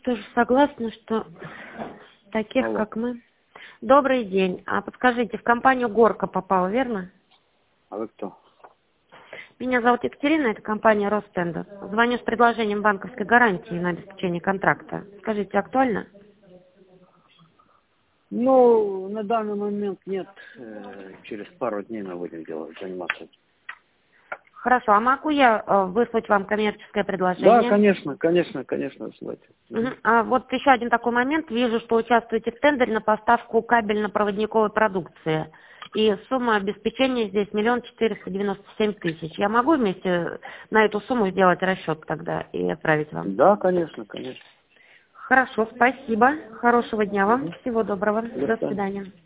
тоже согласна, что таких, Алло. как мы. Добрый день. А подскажите, в компанию «Горка» попала, верно? А вы кто? Меня зовут Екатерина, это компания «Ростендер». Звоню с предложением банковской гарантии на обеспечение контракта. Скажите, актуально? Ну, на данный момент нет. Через пару дней мы будем заниматься. Хорошо, а могу я выслать вам коммерческое Да, предложение? конечно, ссылайте. Мгм. А вот еще один такой момент. Вижу, что участвуете в тендере на поставку кабельно-проводниковой продукции. И сумма обеспечения здесь 1 497 000. Я могу вместе на эту сумму сделать расчет тогда и отправить вам? Да, конечно. Хорошо, спасибо. Хорошего дня вам. Мгм. Всего доброго. До До свидания. свидания.